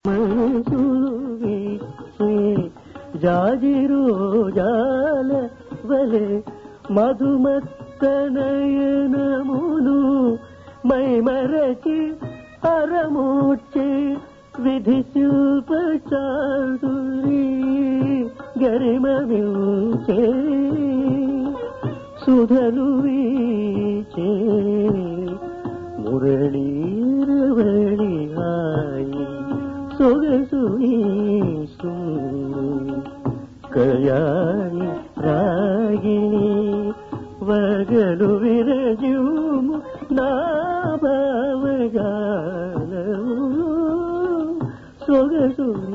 మనసులు వీచే జాజిరోజాల వలె మధుమత్తనయనములు మైమరచి అరమూర్చి విధి శిల్ప చాదురి గరిమ వించే సుధలు వీచే మురళీరవళి హాయి సొగసు నీసు కయాని రాగిణి వగలు విరజుము నా భావగానము సొగసు